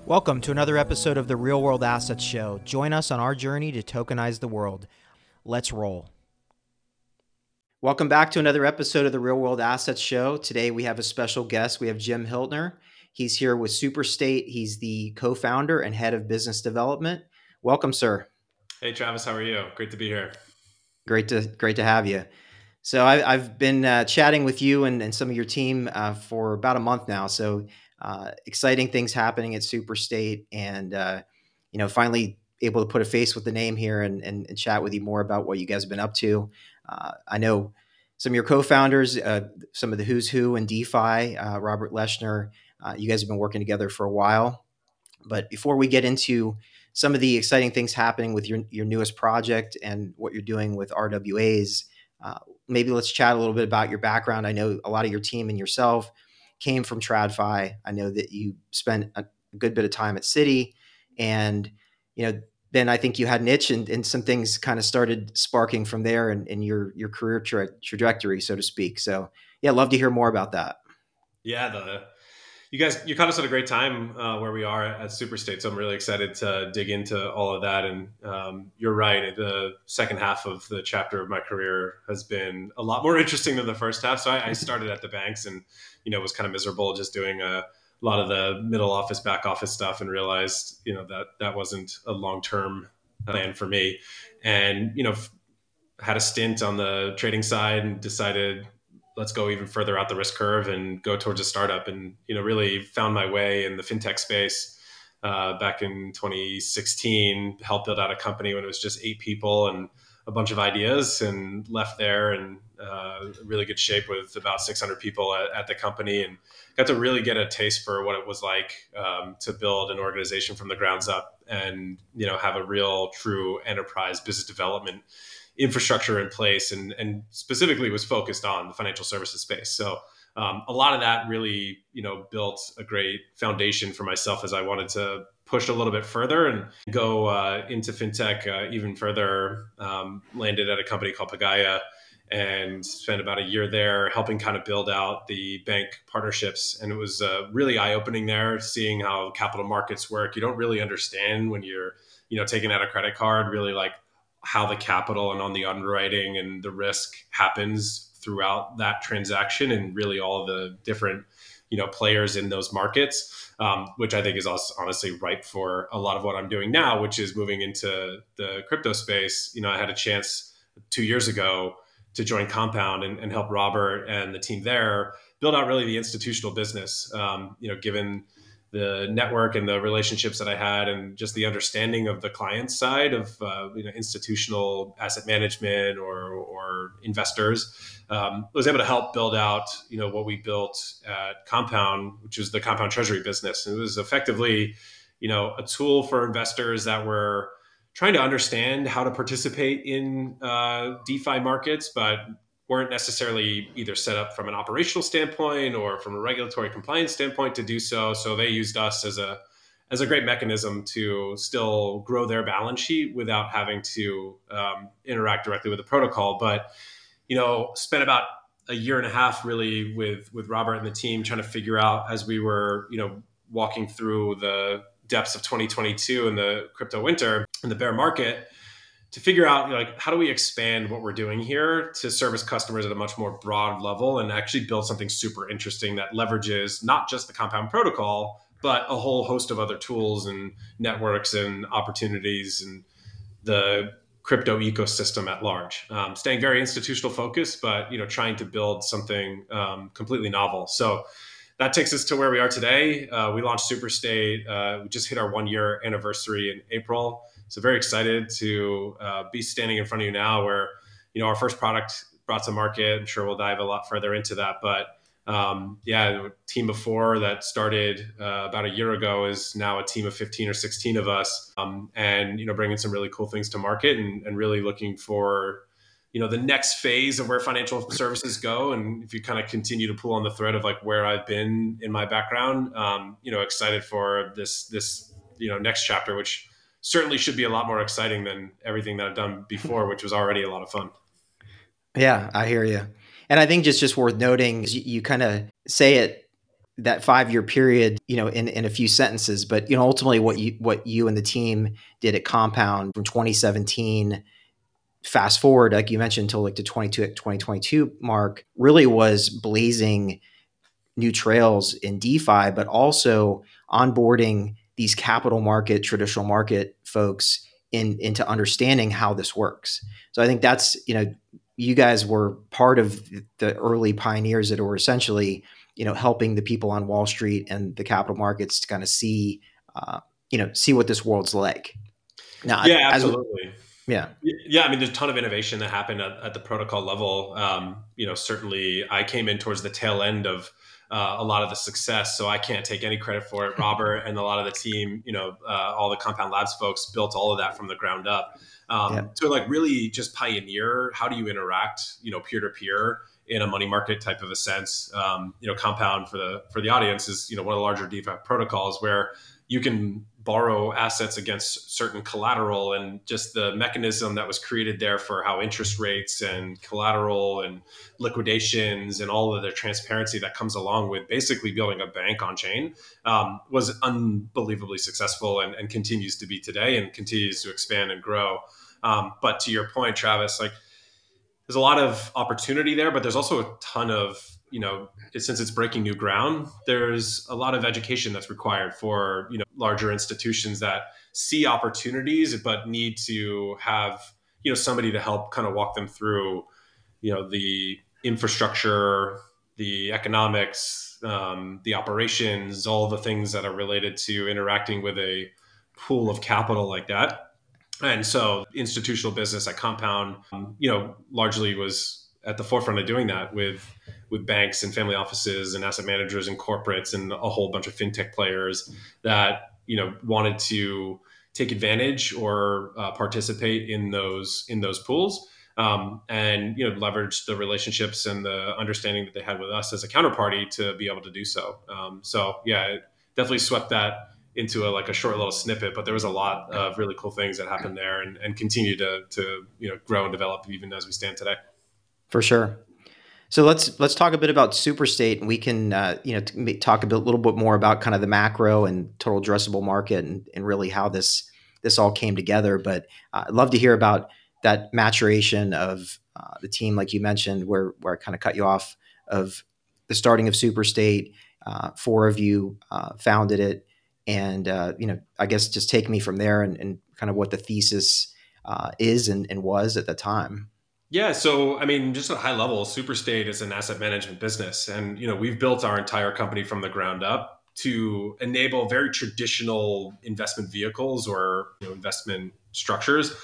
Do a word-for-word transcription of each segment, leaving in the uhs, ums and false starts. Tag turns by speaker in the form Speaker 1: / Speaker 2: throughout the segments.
Speaker 1: Welcome to another episode of the Real World Assets Show. Join us on our journey to tokenize the world. Let's roll. Welcome back to another episode of the Real World Assets Show. Today we have a special guest. We have Jim Hiltner. He's here with Superstate. He's the co-founder and head of business development. Welcome, sir.
Speaker 2: Hey, Travis, how are you? Great to be here.
Speaker 1: Great to great to have you. So I, I've been uh, chatting with you and, and some of your team uh, for about a month now. So uh, exciting things happening at Superstate, and uh, you know, finally able to put a face with the name here and, and, and chat with you more about what you guys have been up to. Uh, I know some of your co-founders, uh, some of the who's who in DeFi, uh, Robert Leshner. Uh, you guys have been working together for a while. But before we get into some of the exciting things happening with your your newest project and what you're doing with R W As, uh, maybe let's chat a little bit about your background. I know a lot of your team and yourself came from TradFi. I know that you spent a good bit of time at Citi, and you know then I think you had an itch, and, and some things kind of started sparking from there in, in your your career tra- trajectory, so to speak. So yeah, love to hear more about that.
Speaker 2: Yeah, the you guys you caught us at a great time uh, where we are at Superstate, so I'm really excited to dig into all of that. And um, you're right, the second half of the chapter of my career has been a lot more interesting than the first half. So I, I started at the banks, and you know was kind of miserable just doing a, a lot of the middle office, back office stuff, and realized you know that that wasn't a long term plan for me. And you know had a stint on the trading side and decided let's go even further out the risk curve and go towards a startup, and you know really found my way in the fintech space uh, back in twenty sixteen. Helped build out a company when it was just eight people and a bunch of ideas, and left there in uh, really good shape with about six hundred people at, at the company, and got to really get a taste for what it was like um, to build an organization from the grounds up, and you know have a real true enterprise business development infrastructure in place, and, and specifically was focused on the financial services space. So um, a lot of that really, you know, built a great foundation for myself as I wanted to push a little bit further and go uh, into fintech uh, even further. Um, landed at a company called Pagaya and spent about a year there helping kind of build out the bank partnerships. And it was uh, really eye-opening there, seeing how capital markets work. You don't really understand when you're, you know, taking out a credit card, really like how the capital and on the underwriting and the risk happens throughout that transaction, and really all of the different you know players in those markets, um, which I think is also honestly ripe for a lot of what I'm doing now, which is moving into the crypto space. You know, I had a chance two years ago to join Compound and, and help Robert and the team there build out really the institutional business. Um, you know, given the network and the relationships that I had, and just the understanding of the client side of uh, you know, institutional asset management or, or investors, um, was able to help build out you know what we built at Compound, which is the Compound Treasury business. And it was effectively you know a tool for investors that were trying to understand how to participate in uh, DeFi markets, but weren't necessarily either set up from an operational standpoint or from a regulatory compliance standpoint to do so. So they used us as a as a great mechanism to still grow their balance sheet without having to um, interact directly with the protocol. But you know, spent about a year and a half really with with Robert and the team trying to figure out, as we were you know walking through the depths of twenty twenty-two and the crypto winter and the bear market, to figure out like how do we expand what we're doing here to service customers at a much more broad level and actually build something super interesting that leverages not just the Compound protocol, but a whole host of other tools and networks and opportunities and the crypto ecosystem at large. Um, staying very institutional focused, but you know trying to build something um, completely novel. So that takes us to where we are today. Uh, we launched Superstate. Uh, we just hit our one year anniversary in April. So very excited to uh, be standing in front of you now where, you know, our first product brought to market. I'm sure we'll dive a lot further into that. But um, yeah, the team before that started uh, about a year ago is now a team of fifteen or sixteen of us, um, and, you know, bringing some really cool things to market, and, and really looking for you know the next phase of where financial services go. And if you kind of continue to pull on the thread of like where I've been in my background, um, you know excited for this this you know next chapter, which certainly should be a lot more exciting than everything that I've done before, which was already a lot of fun.
Speaker 1: Yeah, I hear you. And I think just just worth noting is you, you kind of say it that five year period, you know, in, in a few sentences, but you know, ultimately what you what you and the team did at Compound from twenty seventeen, fast forward, like you mentioned, until like the twenty-two, twenty twenty-two mark, really was blazing new trails in DeFi, but also onboarding these capital market, traditional market folks in into understanding how this works. So I think that's, you know, you guys were part of the early pioneers that were essentially, you know, helping the people on Wall Street and the capital markets to kind of see, uh, you know, see what this world's like. Now,
Speaker 2: Yeah,
Speaker 1: as
Speaker 2: absolutely.
Speaker 1: yeah,
Speaker 2: Yeah, I mean, there's a ton of innovation that happened at, at the protocol level. Um, you know, certainly I came in towards the tail end of uh, a lot of the success, so I can't take any credit for it. Robert and a lot of the team, you know, uh, all the Compound Labs folks built all of that from the ground up
Speaker 1: yeah,
Speaker 2: um, to like really just pioneer how do you interact, you know, peer to peer in a money market type of a sense. Um, you know, Compound for the for the audience is you know one of the larger DeFi protocols where you can borrow assets against certain collateral, and just the mechanism that was created there for how interest rates and collateral and liquidations and all of the transparency that comes along with basically building a bank on chain um, was unbelievably successful and, and continues to be today and continues to expand and grow. Um, but to your point, Travis, like there's a lot of opportunity there, but there's also a ton of, you know, since it's breaking new ground, there's a lot of education that's required for, you know, larger institutions that see opportunities, but need to have, you know, somebody to help kind of walk them through, you know, the infrastructure, the economics, um, the operations, all the things that are related to interacting with a pool of capital like that. And so institutional business at Compound, um, you know, largely was at the forefront of doing that with with banks and family offices and asset managers and corporates and a whole bunch of fintech players that, you know, wanted to take advantage or uh, participate in those in those pools. Um, and you know leverage the relationships and the understanding that they had with us as a counterparty to be able to do so. Um, so yeah, it definitely swept that into a like a short little snippet, but there was a lot of really cool things that happened there and, and continue to to you know grow and develop even as we stand today.
Speaker 1: for sure. So let's let's talk a bit about Superstate, and we can uh, you know t- talk a bit, little bit more about kind of the macro and total addressable market, and, and really how this this all came together. But uh, I'd love to hear about that maturation of uh, the team, like you mentioned, where where I kind of cut you off, of the starting of Superstate. Uh, four of you uh, founded it, and uh, you know I guess just take me from there, and, and kind of what the thesis uh, is and, and was at the time.
Speaker 2: Yeah, so I mean, just at a high level, Superstate is an asset management business, and you know we've built our entire company from the ground up to enable very traditional investment vehicles or you know, investment structures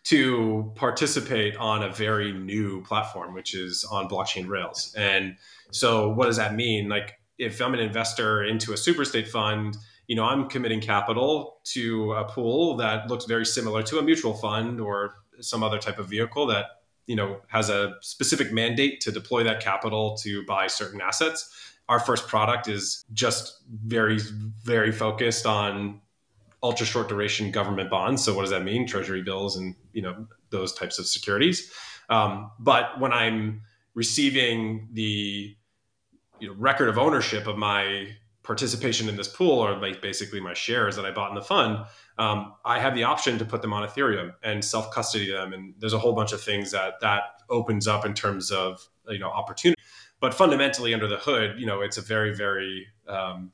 Speaker 2: to participate on a very new platform, which is on blockchain rails. And so, what does that mean? Like, if I'm an investor into a Superstate fund, you know, I'm committing capital to a pool that looks very similar to a mutual fund or some other type of vehicle that you know has a specific mandate to deploy that capital to buy certain assets. Our first product is just very very focused on ultra short duration government bonds. So what does that mean? Treasury bills and you know those types of securities. Um, but when I'm receiving the you know, record of ownership of my participation in this pool, or like basically my shares that I bought in the fund, um, I have the option to put them on Ethereum and self custody them. And there's a whole bunch of things that that opens up in terms of you know opportunity. But fundamentally, under the hood, you know, it's a very very um,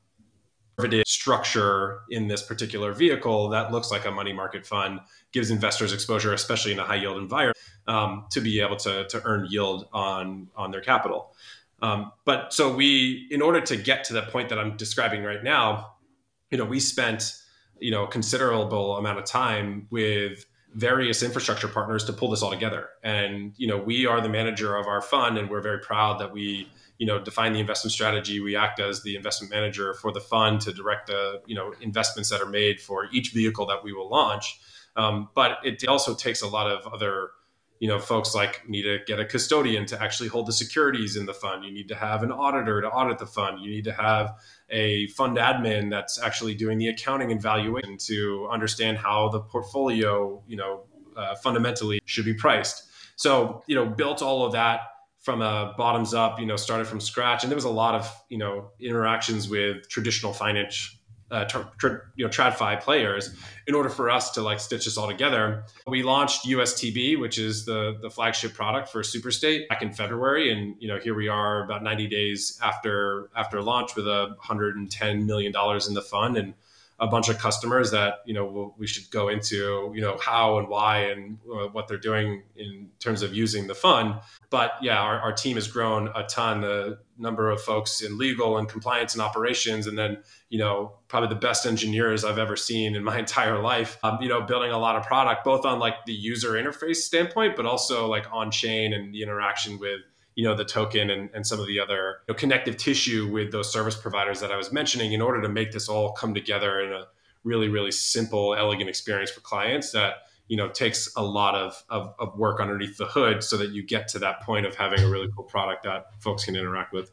Speaker 2: structure in this particular vehicle that looks like a money market fund, gives investors exposure, especially in a high yield environment, um, to be able to, to earn yield on on their capital. Um, but so we, in order to get to the point that I'm describing right now, you know, we spent, you know, a considerable amount of time with various infrastructure partners to pull this all together. And, you know, we are the manager of our fund, and we're very proud that we, you know, define the investment strategy. We act as the investment manager for the fund to direct the, you know, investments that are made for each vehicle that we will launch. Um, but it also takes a lot of other you know, folks like need to get a custodian to actually hold the securities in the fund. You need to have an auditor to audit the fund. You need to have a fund admin that's actually doing the accounting and valuation to understand how the portfolio, you know, uh, fundamentally should be priced. So, you know, built all of that from a bottoms up, you know, started from scratch. And there was a lot of, you know, interactions with traditional finance, uh, tr- tr- you know, TradFi players in order for us to like stitch this all together. We launched U S T B, which is the, the flagship product for Superstate back in February. And, you know, here we are about ninety days after, after launch with a one hundred ten million dollars in the fund and a bunch of customers that, you know, we should go into, you know, how and why and uh, what they're doing in terms of using the fund. But yeah, our, our team has grown a ton. The number of folks in legal and compliance and operations, and then, you know, probably the best engineers I've ever seen in my entire life, um, you know, building a lot of product, both on like the user interface standpoint, but also like on chain and the interaction with, you know, the token and, and some of the other, you know, connective tissue with those service providers that I was mentioning in order to make this all come together in a really, really simple, elegant experience for clients that, you know, takes a lot of, of, of work underneath the hood so that you get to that point of having a really cool product that folks can interact with.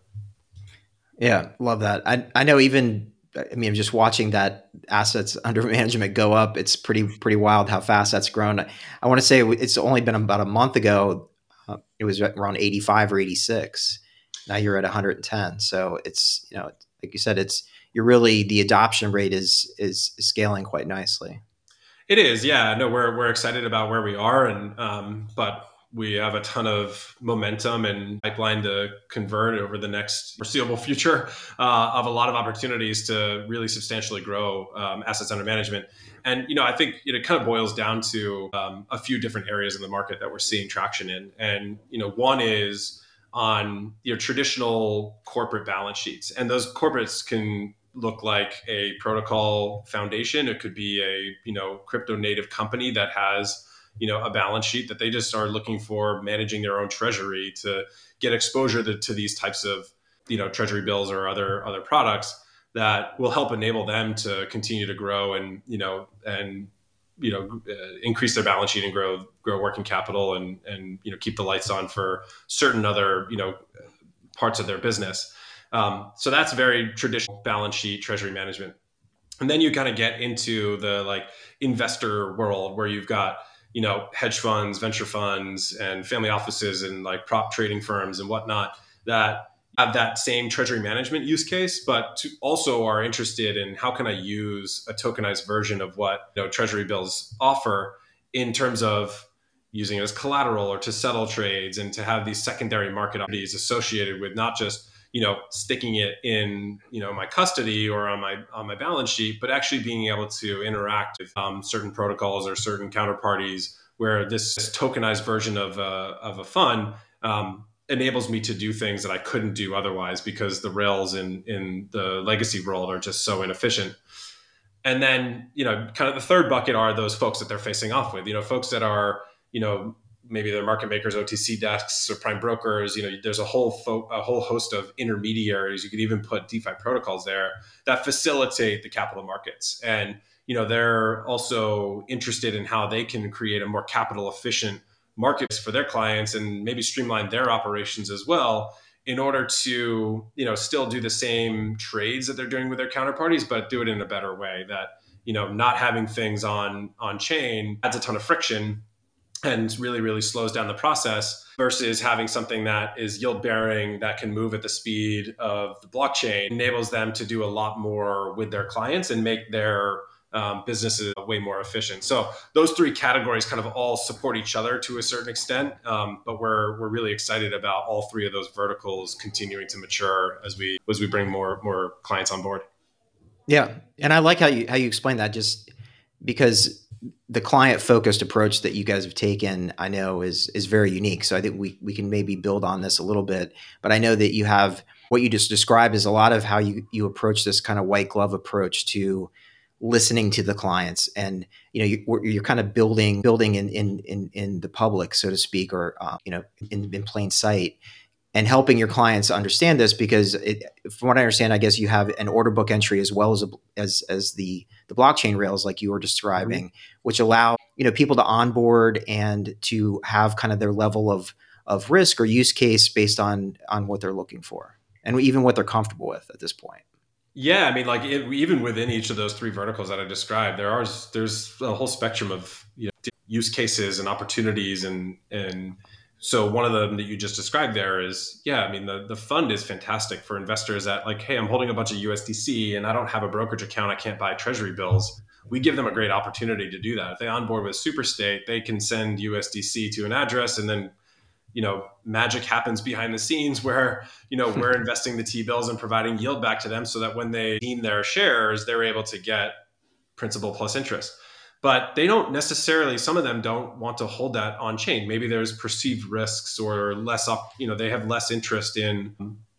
Speaker 1: Yeah, love that. I I know even I mean just watching that assets under management go up, it's pretty pretty wild how fast that's grown. I, I want to say it's only been about a month ago. Uh, it was around eighty-five or eighty-six. Now you're at one hundred ten. So it's, you know, like you said, it's you're really the adoption rate is is scaling quite nicely.
Speaker 2: It is, yeah. No, we're we're excited about where we are, and um, but we have a ton of momentum and pipeline to convert over the next foreseeable future uh, of a lot of opportunities to really substantially grow um, assets under management. And you know, I think it kind of boils down to um, a few different areas in the market that we're seeing traction in. And you know, one is on your traditional corporate balance sheets, and those corporates can look like a protocol foundation. It could be a, you know, crypto native company that has, you know, a balance sheet that they just are looking for managing their own treasury to get exposure to, to these types of, you know, treasury bills or other other products that will help enable them to continue to grow and, you know, and you know, uh, increase their balance sheet and grow grow working capital and and you know keep the lights on for certain other, you know, parts of their business. Um, so that's very traditional balance sheet treasury management. And then you kind of get into the like investor world where you've got, you know, hedge funds, venture funds, and family offices and like prop trading firms and whatnot that have that same treasury management use case, but to also are interested in how can I use a tokenized version of what, you know, treasury bills offer in terms of using it as collateral or to settle trades and to have these secondary market opportunities associated with not just, you know, sticking it in, you know, my custody or on my on my balance sheet, but actually being able to interact with um, certain protocols or certain counterparties where this tokenized version of a, of a fund um, enables me to do things that I couldn't do otherwise because the rails in in the legacy world are just so inefficient. And then, you know, kind of the third bucket are those folks that they're facing off with, you know, folks that are, you know, maybe they're market makers, O T C desks or prime brokers. You know, there's a whole fo- a whole host of intermediaries. You could even put DeFi protocols there that facilitate the capital markets. And, you know, they're also interested in how they can create a more capital efficient markets for their clients and maybe streamline their operations as well in order to, you know, still do the same trades that they're doing with their counterparties, but do it in a better way that, you know, not having things on on chain adds a ton of friction and really, really slows down the process versus having something that is yield bearing that can move at the speed of the blockchain enables them to do a lot more with their clients and make their um, businesses way more efficient. So those three categories kind of all support each other to a certain extent, um, but we're we're really excited about all three of those verticals continuing to mature as we as we bring more more clients on board.
Speaker 1: Yeah, and I like how you how you explain that, just because the client focused approach that you guys have taken, I know is is very unique. So I think we we can maybe build on this a little bit. But I know that you have what you just described is a lot of how you you approach this kind of white glove approach to listening to the clients, and you know you, you're kind of building building in in in in the public, so to speak, or uh, you know in, in plain sight, and helping your clients understand this, because it, from what I understand, I guess you have an order book entry as well as a, as as the the blockchain rails like you were describing, mm-hmm. which allow, you know, people to onboard and to have kind of their level of of risk or use case based on on what they're looking for and even what they're comfortable with at this point.
Speaker 2: Yeah, I mean, like it, even within each of those three verticals that I described, there are there's a whole spectrum of, you know, use cases and opportunities and and So one of them that you just described there is, yeah, I mean, the, the fund is fantastic for investors that like, hey, I'm holding a bunch of U S D C and I don't have a brokerage account. I can't buy treasury bills. We give them a great opportunity to do that. If they onboard with Superstate, they can send U S D C to an address, and then, you know, magic happens behind the scenes where, you know, we're investing the T-bills and providing yield back to them so that when they deem their shares, they're able to get principal plus interest. But they don't necessarily, some of them don't want to hold that on chain. Maybe there's perceived risks or less up, you know, they have less interest in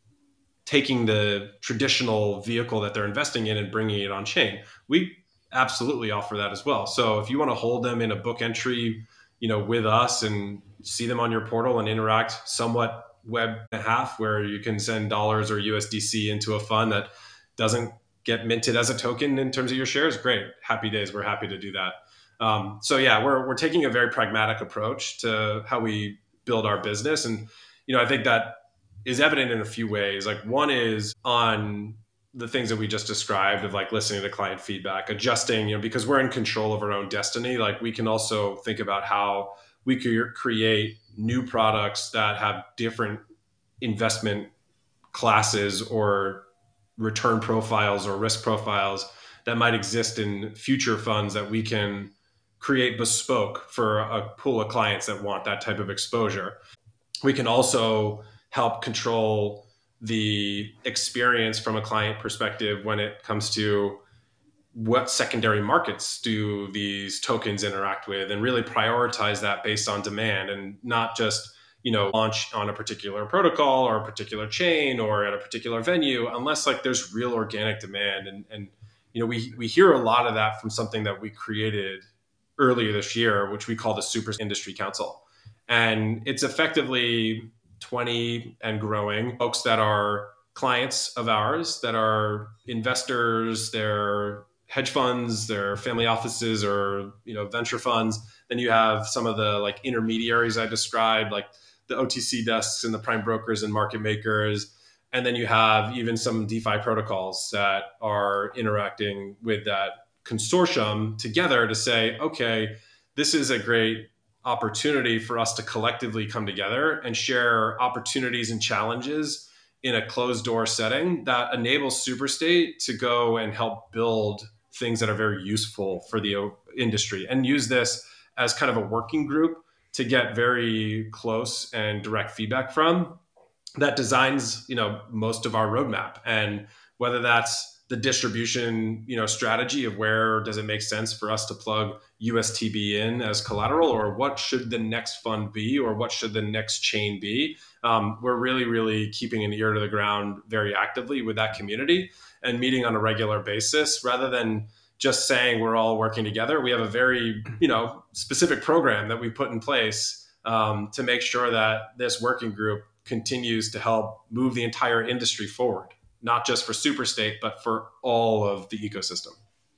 Speaker 2: taking the traditional vehicle that they're investing in and bringing it on chain. We absolutely offer that as well. So if you want to hold them in a book entry, you know, with us and see them on your portal and interact somewhat web and a half, where you can send dollars or U S D C into a fund that doesn't get minted as a token in terms of your shares, great. Happy days. We're happy to do that. Um, so yeah, we're, we're taking a very pragmatic approach to how we build our business. And, you know, I think that is evident in a few ways. Like one is on the things that we just described of like listening to client feedback, adjusting, you know, because we're in control of our own destiny. Like we can also think about how we could create new products that have different investment classes or return profiles or risk profiles that might exist in future funds that we can create bespoke for a pool of clients that want that type of exposure. We can also help control the experience from a client perspective when it comes to what secondary markets do these tokens interact with, and really prioritize that based on demand, and not just, you know, launch on a particular protocol or a particular chain or at a particular venue unless like there's real organic demand. And, and you know, we, we hear a lot of that from something that we created earlier this year, which we call the Super Industry Council. And it's effectively twenty and growing folks that are clients of ours, that are investors, they're hedge funds, they're family offices, or, you know, venture funds. Then you have some of the like intermediaries I described, like the O T C desks and the prime brokers and market makers. And then you have even some DeFi protocols that are interacting with that consortium together to say, okay, this is a great opportunity for us to collectively come together and share opportunities and challenges in a closed door setting that enables Superstate to go and help build things that are very useful for the industry, and use this as kind of a working group to get very close and direct feedback from that designs, you know, most of our roadmap. And whether that's the distribution, you know, strategy of where does it make sense for us to plug U S T B in as collateral, or what should the next fund be, or what should the next chain be. Um, we're really, really keeping an ear to the ground very actively with that community and meeting on a regular basis rather than just saying we're all working together. We have a very, you know, specific program that we put in place um, to make sure that this working group continues to help move the entire industry forward, not just for Superstate, but for all of the ecosystem.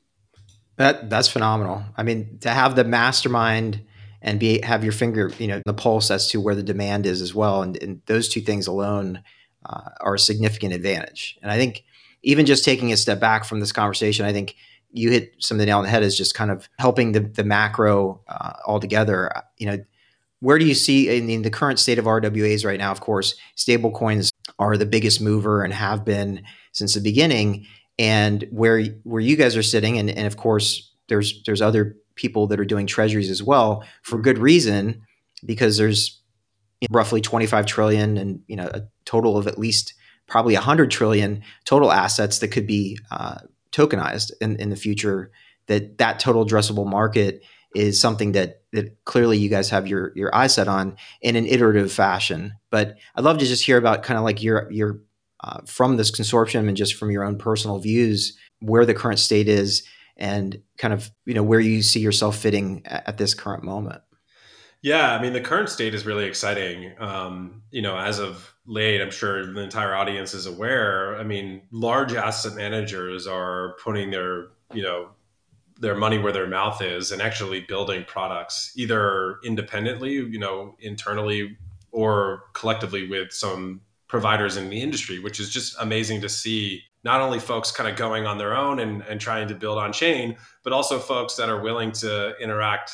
Speaker 1: That that's phenomenal. I mean, to have the mastermind and be have your finger, you know, the pulse as to where the demand is as well, and, and those two things alone uh, are a significant advantage. And I think even just taking a step back from this conversation, I think you hit some of the nail on the head is just kind of helping the the macro uh, altogether. You know, where do you see in the, in the current state of R W As right now? Of course, stable coins are the biggest mover and have been since the beginning. And where where you guys are sitting, and, and of course, there's there's other people that are doing treasuries as well for good reason, because there's roughly twenty-five trillion and, you know, a total of at least probably one hundred trillion total assets that could be uh, tokenized in, in the future. That that total addressable market is something that that clearly you guys have your your eyes set on in an iterative fashion. But I'd love to just hear about kind of like your your uh, from this consortium and just from your own personal views, where the current state is, and kind of, you know, where you see yourself fitting at, at this current moment.
Speaker 2: Yeah, I mean, the current state is really exciting. Um, you know, as of late, I'm sure the entire audience is aware. I mean, large asset managers are putting their, you know, their money where their mouth is and actually building products either independently, you know, internally, or collectively with some providers in the industry, which is just amazing to see. Not only folks kind of going on their own and, and trying to build on chain, but also folks that are willing to interact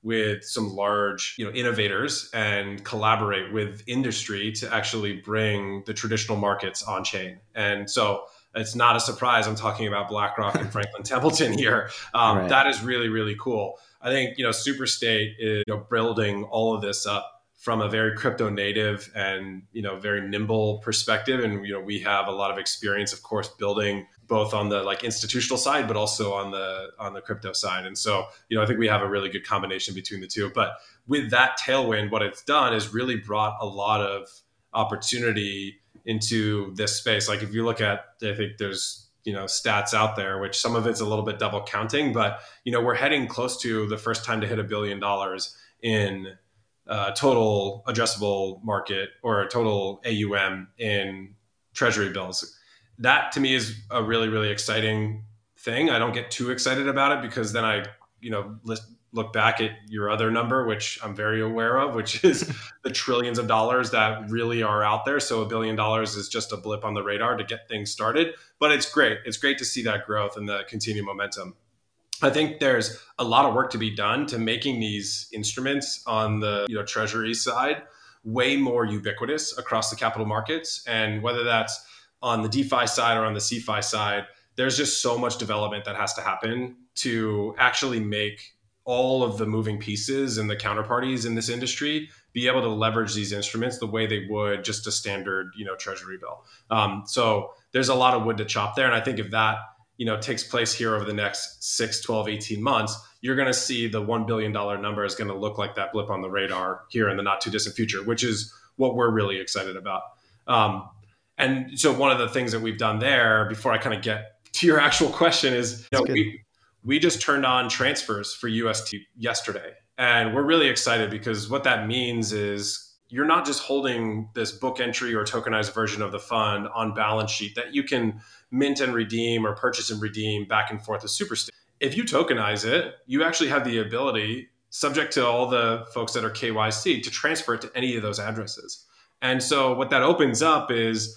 Speaker 2: with some large, you know, innovators and collaborate with industry to actually bring the traditional markets on chain. And so it's not a surprise I'm talking about BlackRock and Franklin Templeton here. Um,
Speaker 1: Right.
Speaker 2: that is really, really cool. I think, you know, Superstate is, you know, building all of this up from a very crypto native and, you know, very nimble perspective. And, you know, we have a lot of experience, of course, building both on the like institutional side, but also on the, on the crypto side. And so, you know, I think we have a really good combination between the two. But with that tailwind, what it's done is really brought a lot of opportunity into this space. Like if you look at, I think there's, you know, stats out there, which some of it's a little bit double counting, but, you know, we're heading close to the first time to hit a billion dollars in uh, total addressable market or total A U M in treasury bills. That to me is a really, really exciting thing. I don't get too excited about it because then I, you know, list, look back at your other number, which I'm very aware of, which is the trillions of dollars that really are out there. So a billion dollars is just a blip on the radar to get things started, but it's great. It's great to see that growth and the continued momentum. I think there's a lot of work to be done to making these instruments on the, you know, treasury side way more ubiquitous across the capital markets. And whether that's on the DeFi side or on the CeFi side, there's just so much development that has to happen to actually make all of the moving pieces and the counterparties in this industry be able to leverage these instruments the way they would just a standard, you know, treasury bill. Um, so there's a lot of wood to chop there. And I think if that, you know, takes place here over the next six, twelve, eighteen months, you're going to see the one billion dollars number is going to look like that blip on the radar here in the not too distant future, which is what we're really excited about. Um, and so one of the things that we've done there before I kind of get to your actual question is, you know, we, we just turned on transfers for U S T yesterday. And we're really excited because what that means is you're not just holding this book entry or tokenized version of the fund on balance sheet that you can mint and redeem or purchase and redeem back and forth with Superstate. If you tokenize it, you actually have the ability, subject to all the folks that are K Y C, to transfer it to any of those addresses. And so what that opens up is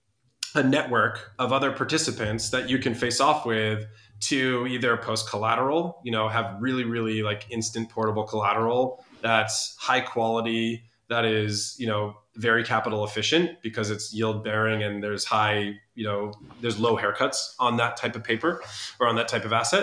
Speaker 2: a network of other participants that you can face off with to either post collateral, you know, have really, really like instant portable collateral that's high quality, that is, you know, very capital efficient because it's yield bearing and there's high, you know, there's low haircuts on that type of paper or on that type of asset.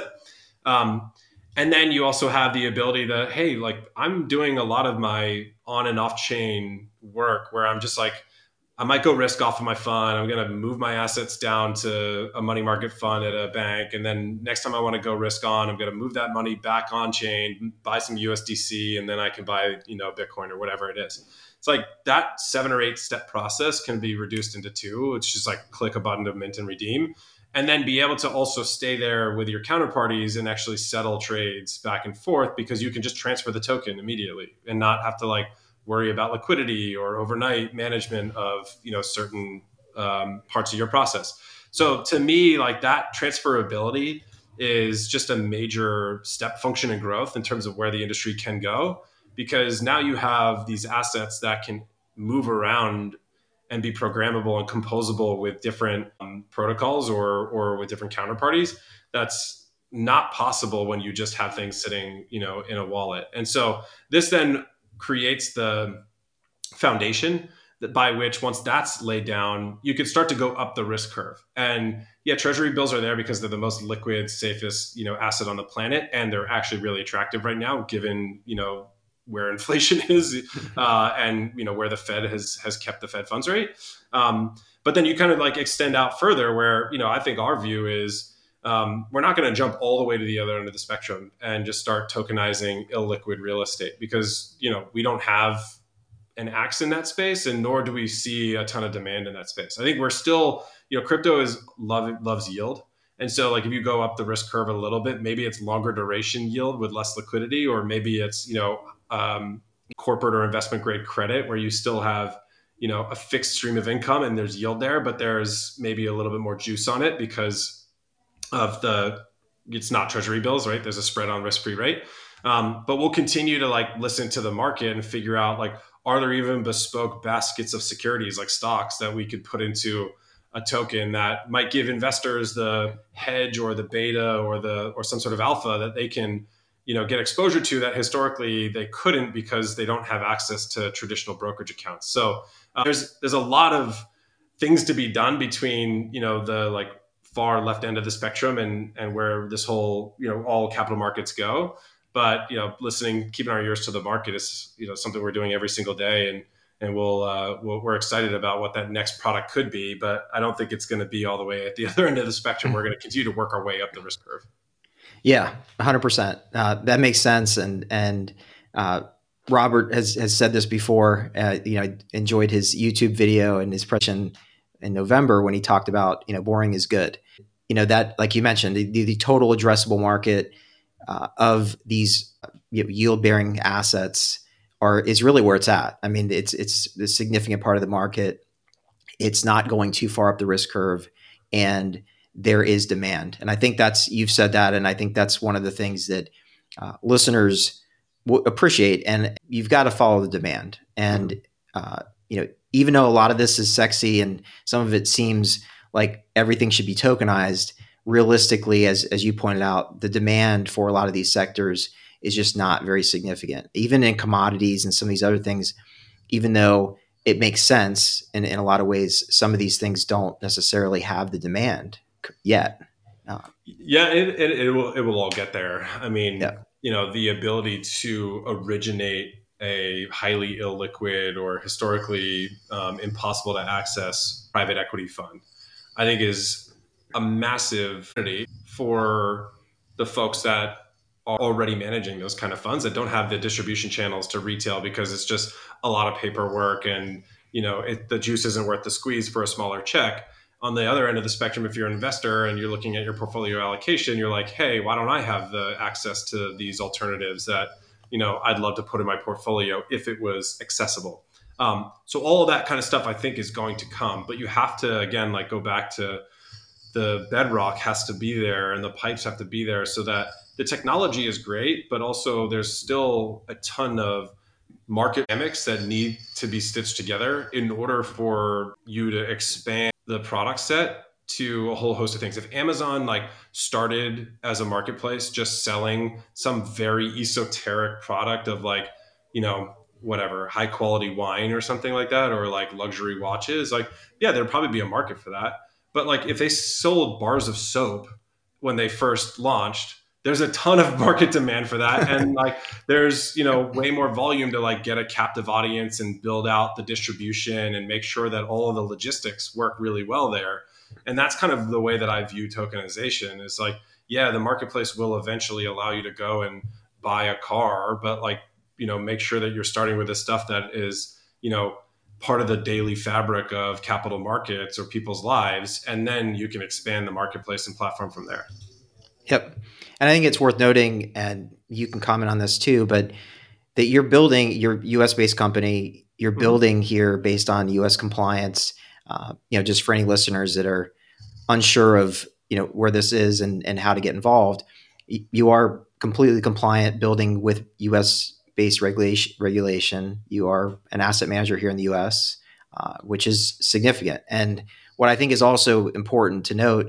Speaker 2: Um, and then you also have the ability to, hey, like I'm doing a lot of my on and off chain work where I'm just like, I might go risk off of my fund. I'm going to move my assets down to a money market fund at a bank. And then next time I want to go risk on, I'm going to move that money back on chain, buy some U S D C, and then I can buy, you know, Bitcoin or whatever it is. It's like that seven or eight step process can be reduced into two. It's just like click a button to mint and redeem, and then be able to also stay there with your counterparties and actually settle trades back and forth because you can just transfer the token immediately and not have to like worry about liquidity or overnight management of, you know, certain um, parts of your process. So to me, like that transferability is just a major step function in growth in terms of where the industry can go, because now you have these assets that can move around and be programmable and composable with different um, protocols or or with different counterparties. That's not possible when you just have things sitting, you know, in a wallet. And so this then creates the foundation that by which once that's laid down, you could start to go up the risk curve. And yeah, treasury bills are there because they're the most liquid, safest, you know, asset on the planet. And they're actually really attractive right now, given, you know, where inflation is uh, and, you know, where the Fed has, has kept the Fed funds rate. Um, but then you kind of like extend out further where, you know, I think our view is, Um, we're not going to jump all the way to the other end of the spectrum and just start tokenizing illiquid real estate because, you know, we don't have an axe in that space, and nor do we see a ton of demand in that space. I think we're still, you know, crypto is love loves yield. And so like if you go up the risk curve a little bit, maybe it's longer duration yield with less liquidity, or maybe it's, you know, um, corporate or investment grade credit where you still have, you know, a fixed stream of income and there's yield there, but there's maybe a little bit more juice on it because of the, it's not treasury bills, right? There's a spread on risk-free rate. Um, but we'll continue to like listen to the market and figure out like, are there even bespoke baskets of securities like stocks that we could put into a token that might give investors the hedge or the beta or the, or some sort of alpha that they can, you know, get exposure to that historically they couldn't because they don't have access to traditional brokerage accounts. So uh, there's there's a lot of things to be done between, you know, the like far left end of the spectrum and and where this whole, you know, all capital markets go. But, you know, listening, keeping our ears to the market is, you know, something we're doing every single day. And and we'll, uh, we'll we're excited about what that next product could be. But I don't think it's going to be all the way at the other end of the spectrum. We're going to continue to work our way up the risk curve.
Speaker 1: Yeah, one hundred percent. Uh, that makes sense. And and uh, Robert has has said this before. Uh, you know, I enjoyed his YouTube video and his presentation in November when he talked about, you know, boring is good. You know, that, like you mentioned, the, the total addressable market uh, of these, you know, yield bearing assets are is really where it's at. I mean, it's it's a significant part of the market. It's not going too far up the risk curve, and there is demand. And I think that's, you've said that, and I think that's one of the things that uh, listeners w- appreciate. And you've got to follow the demand. And mm-hmm. uh, you know, even though a lot of this is sexy and some of it seems like everything should be tokenized, realistically, as as you pointed out, the demand for a lot of these sectors is just not very significant. Even in commodities and some of these other things, even though it makes sense in, in a lot of ways, some of these things don't necessarily have the demand yet.
Speaker 2: Uh, yeah, it, it, it will it will all get there. I mean,
Speaker 1: yeah.
Speaker 2: you know, the ability to originate a highly illiquid or historically um, impossible to access private equity fund, I think is a massive opportunity for the folks that are already managing those kind of funds that don't have the distribution channels to retail, because it's just a lot of paperwork and, you know, it, the juice isn't worth the squeeze for a smaller check. On the other end of the spectrum, if you're an investor and you're looking at your portfolio allocation, you're like, hey, why don't I have the access to these alternatives that, you know, I'd love to put in my portfolio if it was accessible. Um, so all of that kind of stuff I think is going to come, but you have to, again, like go back to the bedrock has to be there and the pipes have to be there, so that the technology is great, but also there's still a ton of market dynamics that need to be stitched together in order for you to expand the product set to a whole host of things. If Amazon like started as a marketplace just selling some very esoteric product of like, you know, whatever, high quality wine or something like that, or like luxury watches, like, yeah, there'd probably be a market for that. But like if they sold bars of soap when they first launched, there's a ton of market demand for that. And like, there's, you know, way more volume to like get a captive audience and build out the distribution and make sure that all of the logistics work really well there. And that's kind of the way that I view tokenization is like, yeah, the marketplace will eventually allow you to go and buy a car, but like, you know, make sure that you're starting with the stuff that is, you know, part of the daily fabric of capital markets or people's lives. And then you can expand the marketplace and platform from there.
Speaker 1: Yep. And I think it's worth noting, and you can comment on this too, but that you're building your U S based company, you're building mm-hmm. here based on U S compliance. Uh, you know, just for any listeners that are unsure of, you know, where this is and, and how to get involved, you are completely compliant, building with U S based regulation. Regulation. You are an asset manager here in the U S, uh, which is significant. And what I think is also important to note,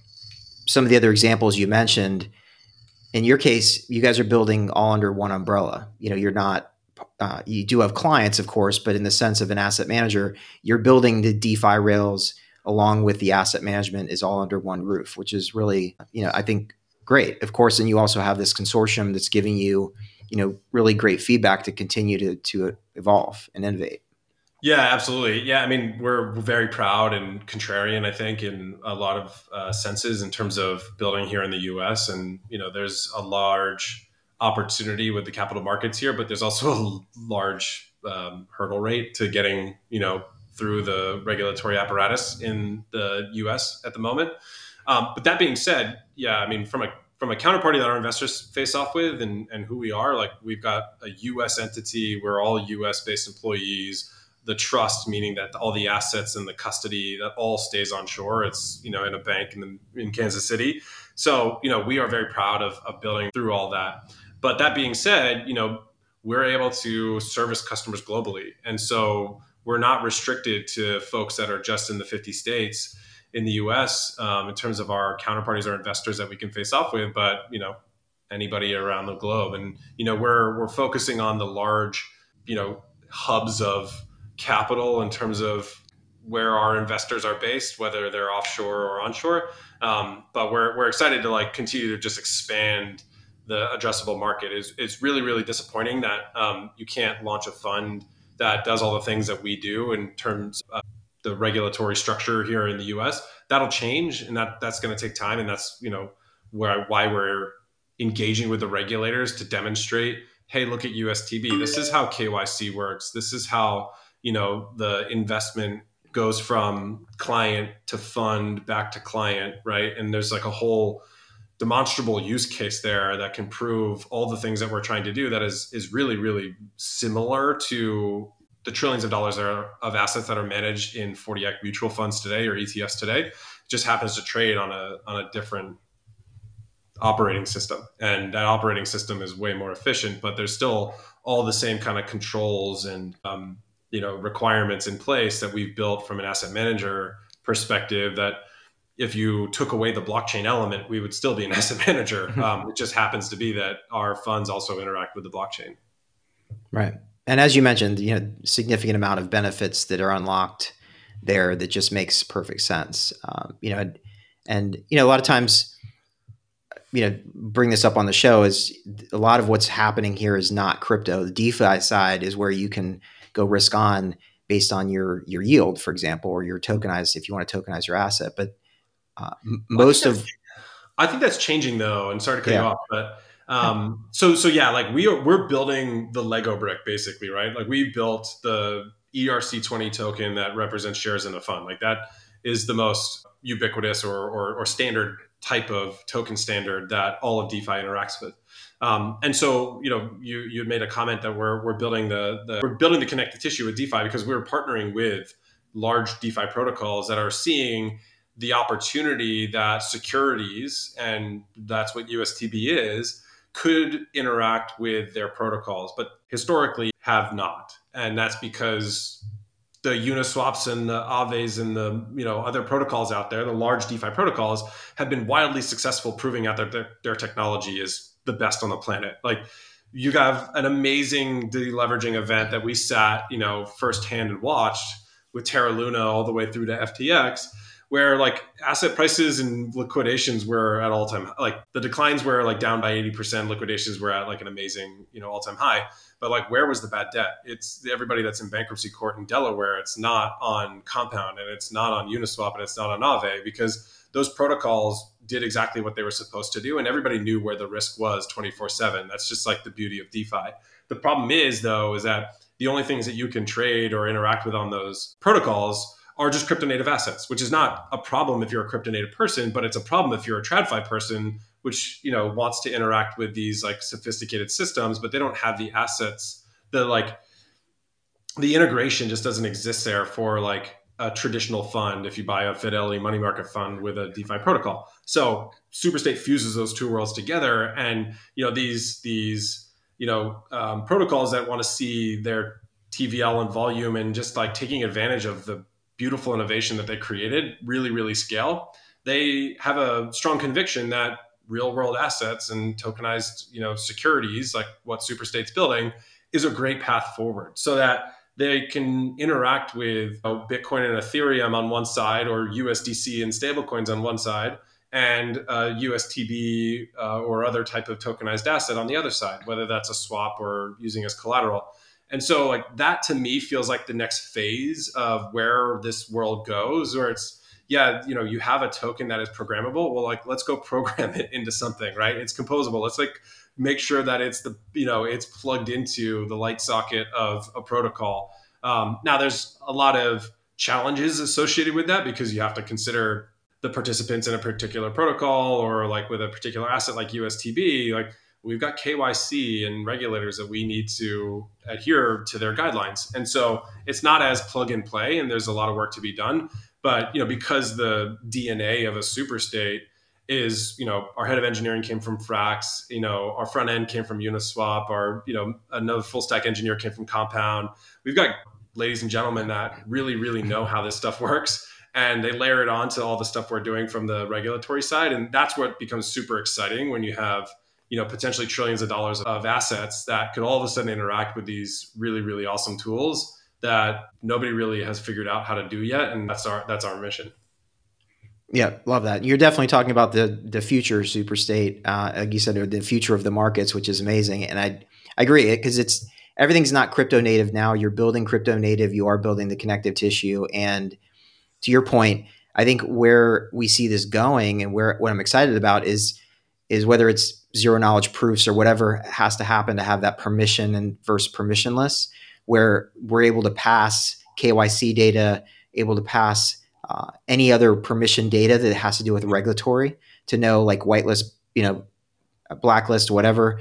Speaker 1: some of the other examples you mentioned, in your case, you guys are building all under one umbrella. You know, you're not, uh, you do have clients, of course, but in the sense of an asset manager, you're building the DeFi rails along with the asset management is all under one roof, which is really, you know, I think great. Of course, and you also have this consortium that's giving you, you know, really great feedback to continue to to evolve and innovate.
Speaker 2: Yeah, absolutely. Yeah, I mean, we're very proud and contrarian, I think, in a lot of uh, senses in terms of building here in the U S. And, you know, there's a large opportunity with the capital markets here, but there's also a large um, hurdle rate to getting, you know, through the regulatory apparatus in the U S at the moment. Um, but that being said, yeah, I mean, from a from a counterparty that our investors face off with and, and who we are, like we've got a U S entity, we're all U S based employees. The trust, meaning that all the assets and the custody, that all stays on shore. It's, you know, in a bank in, the, in Kansas City. So, you know, we are very proud of, of building through all that. But that being said, you know, we're able to service customers globally. And so we're not restricted to folks that are just in the fifty states in the U S um, in terms of our counterparties or investors that we can face off with. But, you know, anybody around the globe. And, you know, we're, we're focusing on the large, you know, hubs of capital in terms of where our investors are based, whether they're offshore or onshore. Um, but we're, we're excited to like continue to just expand the addressable market. Is It's really, really disappointing that um, you can't launch a fund that does all the things that we do in terms of the regulatory structure here in the U S. That'll change, and that that's going to take time, and that's, you know, where why we're engaging with the regulators to demonstrate, hey, look at U S T B. This is how K Y C works. This is how, you know, the investment goes from client to fund back to client, right? And there's like a whole demonstrable use case there that can prove all the things that we're trying to do that is is really, really similar to the trillions of dollars that are, of assets that are managed in forty Act mutual funds today or E T Fs today. It just happens to trade on a on a different operating system, and that operating system is way more efficient, but there's still all the same kind of controls and um, you know, requirements in place that we've built from an asset manager perspective, that if you took away the blockchain element, we would still be an asset manager. Um, it just happens to be that our funds also interact with the blockchain.
Speaker 1: Right. And as you mentioned, you know, significant amount of benefits that are unlocked there that just makes perfect sense. Um, you know, and, and, you know, a lot of times, you know, bring this up on the show is a lot of what's happening here is not crypto. The DeFi side is where you can go risk on based on your, your yield, for example, or your tokenized, if you want to tokenize your asset. But uh, m-
Speaker 2: Well, I think
Speaker 1: most
Speaker 2: that's
Speaker 1: of,
Speaker 2: I think that's changing though, and sorry to cut you
Speaker 1: yeah,
Speaker 2: off, but um, so so yeah, like we are we're building the Lego brick basically, right? Like we built the E R C twenty token that represents shares in a fund. Like that is the most ubiquitous or, or or standard type of token standard that all of DeFi interacts with. Um, and so, you know, you you had made a comment that we're we're building the, the we're building the connective tissue with DeFi because we're partnering with large DeFi protocols that are seeing the opportunity that securities, and that's what U S T B is, could interact with their protocols, but historically have not. And that's because the Uniswaps and the Aves and the, you know, other protocols out there, the large DeFi protocols, have been wildly successful proving out that their, their technology is the best on the planet. Like you have an amazing deleveraging event that we sat, you know, firsthand and watched with Terra Luna all the way through to F T X, where like asset prices and liquidations were at all time, like the declines were like down by eighty percent, liquidations were at like an amazing, you know, all time high. But like, where was the bad debt? It's everybody that's in bankruptcy court in Delaware. It's not on Compound, and it's not on Uniswap, and it's not on Aave, because those protocols did exactly what they were supposed to do, and everybody knew where the risk was twenty-four seven. That's just like the beauty of DeFi. The problem is, though, is that the only things that you can trade or interact with on those protocols are just crypto native assets, which is not a problem if you're a crypto native person, but it's a problem if you're a TradFi person, which, you know, wants to interact with these like sophisticated systems, but they don't have the assets. The like the integration just doesn't exist there for like a traditional fund if you buy a Fidelity money market fund with a DeFi protocol. So Superstate fuses those two worlds together, and you know these these you know um, protocols that want to see their T V L and volume and just like taking advantage of the beautiful innovation that they created really, really scale. They have a strong conviction that real world assets and tokenized, you know, securities like what Superstate's building is a great path forward, so that they can interact with, you know, Bitcoin and Ethereum on one side, or U S D C and stablecoins on one side, and uh, U S T B uh, or other type of tokenized asset on the other side, whether that's a swap or using as collateral. And so like that to me feels like the next phase of where this world goes, where it's, yeah, you know, you have a token that is programmable. Well, like, let's go program it into something, right? It's composable. Let's like make sure that it's the, you know, it's plugged into the light socket of a protocol. Um, now there's a lot of challenges associated with that, because you have to consider the participants in a particular protocol, or like with a particular asset like U S T B, like we've got K Y C and regulators that we need to adhere to their guidelines. And so it's not as plug and play, and there's a lot of work to be done. But, you know, because the D N A of a super state is, you know, our head of engineering came from Frax, you know, our front end came from Uniswap, our, you know, another full stack engineer came from Compound. We've got ladies and gentlemen that really, really know how this stuff works, and they layer it on to all the stuff we're doing from the regulatory side. And that's what becomes super exciting when you have, you know, potentially trillions of dollars of assets that could all of a sudden interact with these really, really awesome tools that nobody really has figured out how to do yet. And that's our, that's our mission.
Speaker 1: Yeah, love that. You're definitely talking about the the future super state, uh, like you said, or the future of the markets, which is amazing. And I I agree because it's everything's not crypto native now. You're building crypto native. You are building the connective tissue. And to your point, I think where we see this going, and where what I'm excited about is is whether it's zero knowledge proofs or whatever has to happen to have that permission and versus permissionless, where we're able to pass K Y C data, able to pass uh, any other permission data that has to do with regulatory to know, like whitelist, you know, blacklist, whatever,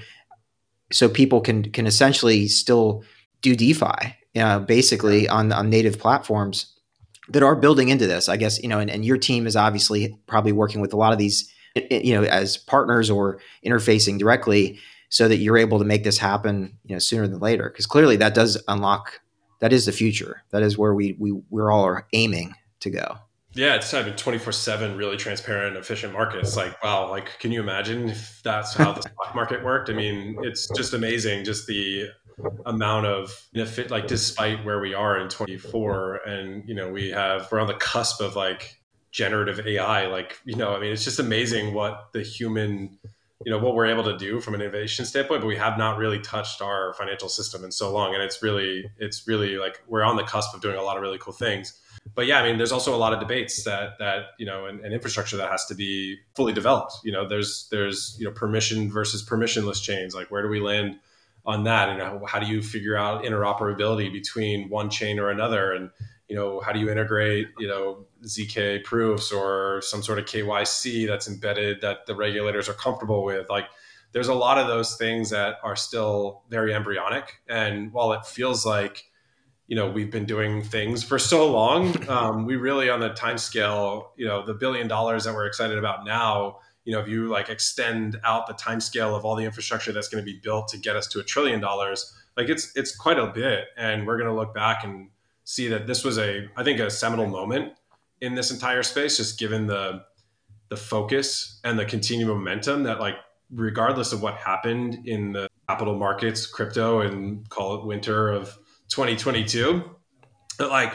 Speaker 1: so people can can essentially still do DeFi, you know, basically on on native platforms that are building into this. I guess, you know, and, and your team is obviously probably working with a lot of these, you know, as partners or interfacing directly, so that you're able to make this happen, you know, sooner than later. Because clearly that does unlock, that is the future. That is where we we we're all are aiming to go.
Speaker 2: Yeah, it's having twenty-four seven really transparent, efficient market. It's like, wow, like, can you imagine if that's how the stock market worked? I mean, it's just amazing, just the amount of benefit, like, despite where we are in twenty-four, and, you know, we have, we're on the cusp of like generative A I, like, you know, I mean, it's just amazing what the human, you know, what we're able to do from an innovation standpoint, but we have not really touched our financial system in so long. And it's really, it's really like, we're on the cusp of doing a lot of really cool things. But yeah, I mean, there's also a lot of debates that that you know, and, and infrastructure that has to be fully developed. You know, there's there's you know, permission versus permissionless chains. Like, where do we land on that? And how, how do you figure out interoperability between one chain or another? And, you know, how do you integrate, you know, Z K proofs or some sort of K Y C that's embedded that the regulators are comfortable with? Like, there's a lot of those things that are still very embryonic. And while it feels like, you know, we've been doing things for so long, um, we really, on the time scale, you know, the billion dollars that we're excited about now, you know, if you like extend out the time scale of all the infrastructure that's going to be built to get us to a trillion dollars, like, it's it's quite a bit. And we're going to look back and see that this was a, I think, a seminal moment in this entire space, just given the the focus and the continued momentum that, like, regardless of what happened in the capital markets, crypto, and call it winter of twenty twenty-two, like,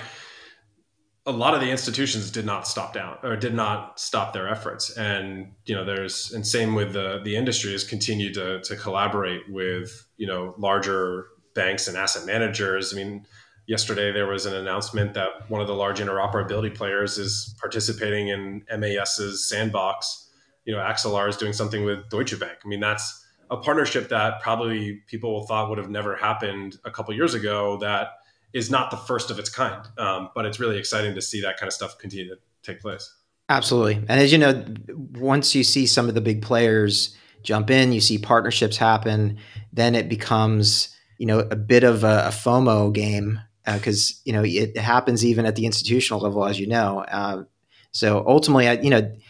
Speaker 2: a lot of the institutions did not stop down or did not stop their efforts. And, you know, there's, and same with the, the industry has continued to, to collaborate with, you know, larger banks and asset managers. I mean, yesterday there was an announcement that one of the large interoperability players is participating in MAS's sandbox. You know, Axelar is doing something with Deutsche Bank. I mean, that's a partnership that probably people thought would have never happened a couple of years ago, that is not the first of its kind. Um, but it's really exciting to see that kind of stuff continue to take place.
Speaker 1: Absolutely. And as you know, once you see some of the big players jump in, you see partnerships happen, then it becomes, you know, a bit of a, a FOMO game, because, uh, you know, it happens even at the institutional level, as you know. Uh, so ultimately, I, you know,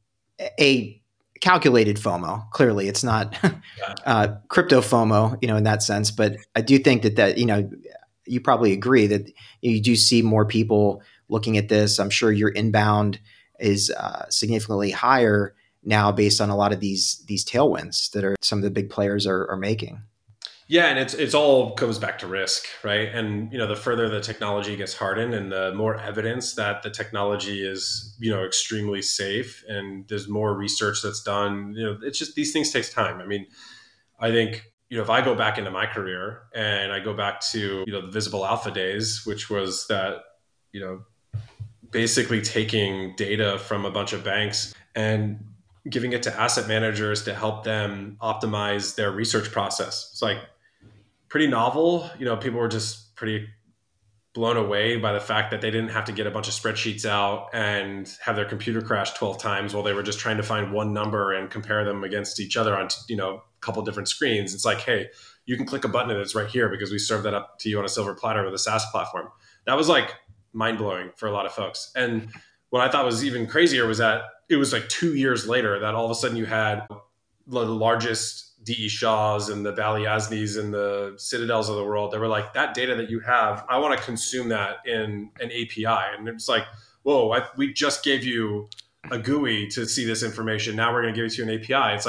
Speaker 1: a calculated FOMO. Clearly, it's not uh, crypto FOMO, you know, in that sense. But I do think that that you know, you probably agree that you do see more people looking at this. I'm sure your inbound is uh, significantly higher now, based on a lot of these these tailwinds that are some of the big players are, are making.
Speaker 2: Yeah, and it's it's all goes back to risk, right? And, you know, the further the technology gets hardened and the more evidence that the technology is, you know, extremely safe, and there's more research that's done, you know, it's just, these things takes time. I mean, I think, you know, if I go back into my career and I go back to, you know, the Visible Alpha days, which was that, you know, basically taking data from a bunch of banks and giving it to asset managers to help them optimize their research process. It's like pretty novel. You know, people were just pretty blown away by the fact that they didn't have to get a bunch of spreadsheets out and have their computer crash twelve times while they were just trying to find one number and compare them against each other on, you know, a couple different screens. It's like, hey, you can click a button and it's right here because we served that up to you on a silver platter with a SaaS platform. That was like mind blowing for a lot of folks. And what I thought was even crazier was that it was like two years later that all of a sudden you had the largest D E Shaws and the Balyasnys and the Citadels of the world. They were like, that data that you have, I want to consume that in an A P I. And it's like, whoa, I, we just gave you a G U I to see this information. Now we're going to give it to you an A P I. It's like,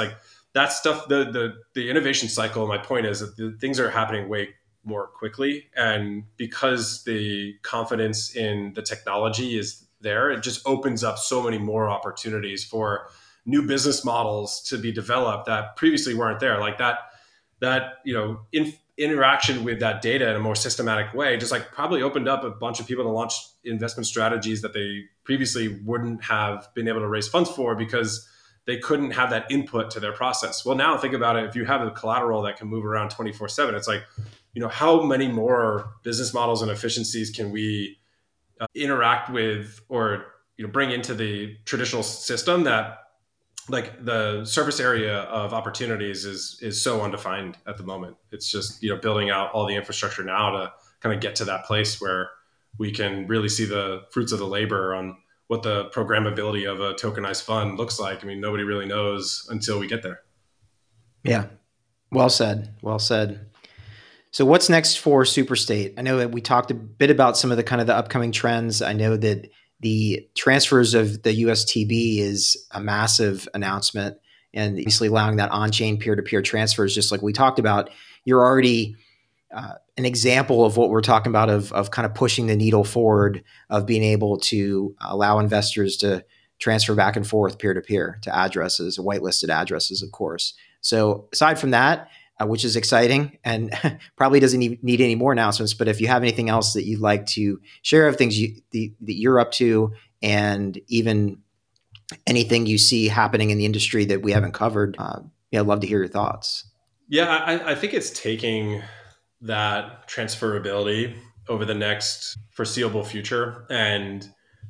Speaker 2: that stuff, the the the innovation cycle. My point is that the things are happening way more quickly, and because the confidence in the technology is there, it just opens up so many more opportunities for new business models to be developed that previously weren't there. Like that that you know in, interaction with that data in a more systematic way just like probably opened up a bunch of people to launch investment strategies that they previously wouldn't have been able to raise funds for because they couldn't have that input to their process. Well, now think about it. If you have a collateral that can move around twenty-four seven, it's like, you know, how many more business models and efficiencies can we uh, interact with or, you know, bring into the traditional system that like the surface area of opportunities is is so undefined at the moment. It's just, you know, building out all the infrastructure now to kind of get to that place where we can really see the fruits of the labor on what the programmability of a tokenized fund looks like. I mean, nobody really knows until we get there.
Speaker 1: Yeah. Well said. Well said. So what's next for Superstate? I know that we talked a bit about some of the kind of the upcoming trends. I know that the transfers of the U S T B is a massive announcement, and obviously allowing that on-chain peer-to-peer transfers, just like we talked about. You're already uh, an example of what we're talking about of, of kind of pushing the needle forward of being able to allow investors to transfer back and forth peer-to-peer to addresses, whitelisted addresses, of course. So aside from that, uh, which is exciting and probably doesn't need, need any more announcements, but if you have anything else that you'd like to share of things you, the, that you're up to, and even anything you see happening in the industry that we haven't covered, uh, yeah, I'd love to hear your thoughts.
Speaker 2: Yeah, I, I think it's taking that transferability over the next foreseeable future and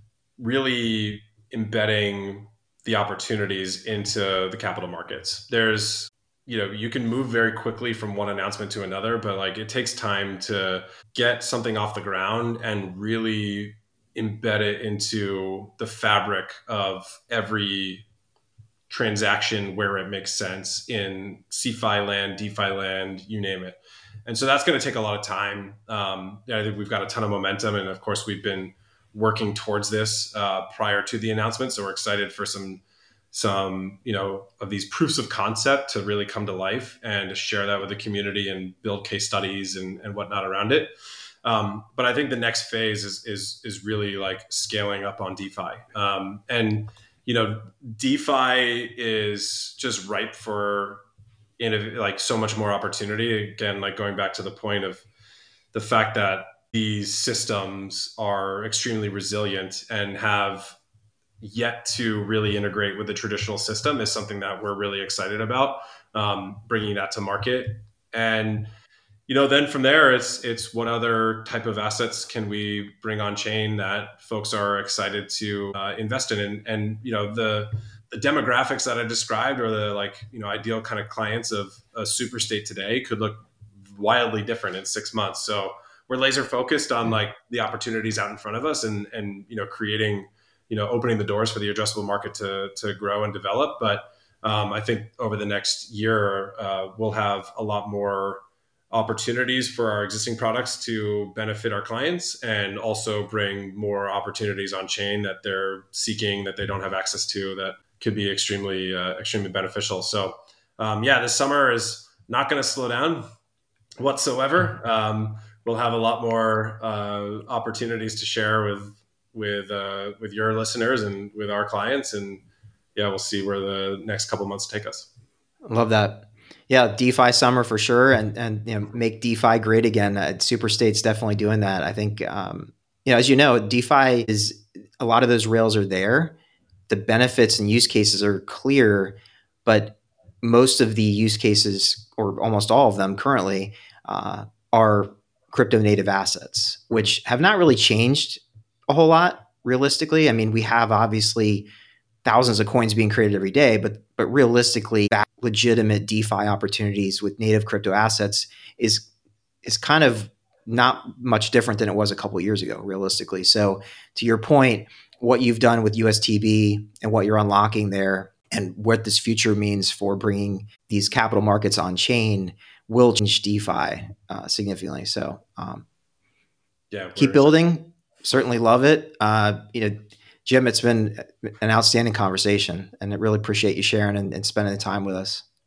Speaker 2: really embedding the opportunities into the capital markets. There's, you know, you can move very quickly from one announcement to another, but like it takes time to get something off the ground and really embed it into the fabric of every transaction where it makes sense in CeFi land, DeFi land, you name it. And so that's going to take a lot of time. Um, I think we've got a ton of momentum. And of course, we've been working towards this uh, prior to the announcement. So we're excited for some, some, you know, of these proofs of concept to really come to life and to share that with the community and build case studies and, and whatnot around it. Um, but I think the next phase is, is, is really like scaling up on DeFi. Um, and, you know, DeFi is just ripe for in like so much more opportunity. Again, like going back to the point of the fact that these systems are extremely resilient and have yet to really integrate with the traditional system is something that we're really excited about, um, bringing that to market. And you know, then from there, it's it's what other type of assets can we bring on chain that folks are excited to uh, invest in, and, and you know the the demographics that I described, or the like you know ideal kind of clients of a Superstate today, could look wildly different in six months. So we're laser focused on like the opportunities out in front of us, and and you know creating you know opening the doors for the addressable market to to grow and develop. But um, I think over the next year, uh, we'll have a lot more opportunities for our existing products to benefit our clients and also bring more opportunities on chain that they're seeking that they don't have access to that could be extremely uh, extremely beneficial. So um, yeah, this summer is not going to slow down whatsoever. Um, we'll have a lot more uh, opportunities to share with with uh, with your listeners and with our clients, and yeah, we'll see where the next couple of months take us.
Speaker 1: Love that. Yeah, DeFi summer for sure, and and you know, make DeFi great again. Uh, Superstate's definitely doing that. I think, um, you know, as you know, DeFi is a lot of those rails are there. The benefits and use cases are clear, but most of the use cases, or almost all of them currently, uh, are crypto native assets, which have not really changed a whole lot realistically. I mean, we have obviously thousands of coins being created every day, but but realistically, legitimate DeFi opportunities with native crypto assets is is kind of not much different than it was a couple of years ago, realistically. So to your point, what you've done with U S T B and what you're unlocking there, and what this future means for bringing these capital markets on chain, will change DeFi uh, significantly. So um,
Speaker 2: yeah,
Speaker 1: keep building. Certainly love it. Uh, you know. Jim, it's been an outstanding conversation, and I really appreciate you sharing and, and spending the time with us.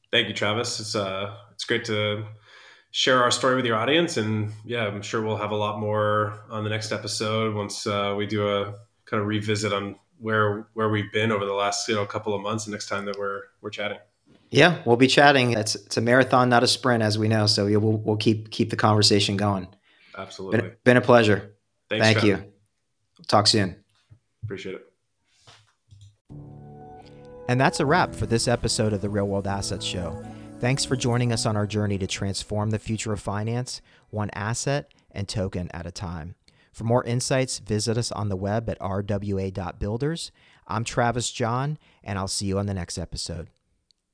Speaker 2: Thank you, Travis. It's uh, it's great to share our story with your audience, and yeah, I'm sure we'll have a lot more on the next episode once uh, we do a kind of revisit on where where we've been over the last you know couple of months. The next time that we're we're chatting.
Speaker 1: Yeah, we'll be chatting. It's it's a marathon, not a sprint, as we know. So yeah, we'll we'll keep keep the conversation going.
Speaker 2: Absolutely.
Speaker 1: Been been a pleasure.
Speaker 2: Thanks,
Speaker 1: Thank
Speaker 2: Travis.
Speaker 1: you. Talk soon.
Speaker 2: Appreciate it.
Speaker 1: And that's a wrap for this episode of the Real World Assets Show. Thanks for joining us on our journey to transform the future of finance, one asset and token at a time. For more insights, visit us on the web at r w a dot builders. I'm Travis John, and I'll see you on the next episode.